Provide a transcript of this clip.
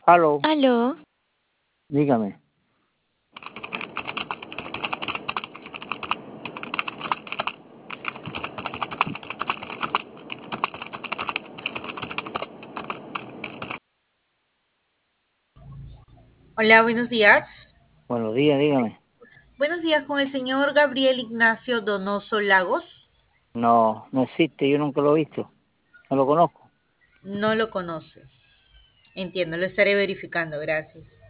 Aló, Aló, dígame. Hola, buenos días. Buenos días, dígame. Buenos días con el señor Gabriel Ignacio Donoso Lagos. No, no existe, yo nunca lo he visto. No lo conozco. No lo conoce. Entiendo, lo estaré verificando, gracias.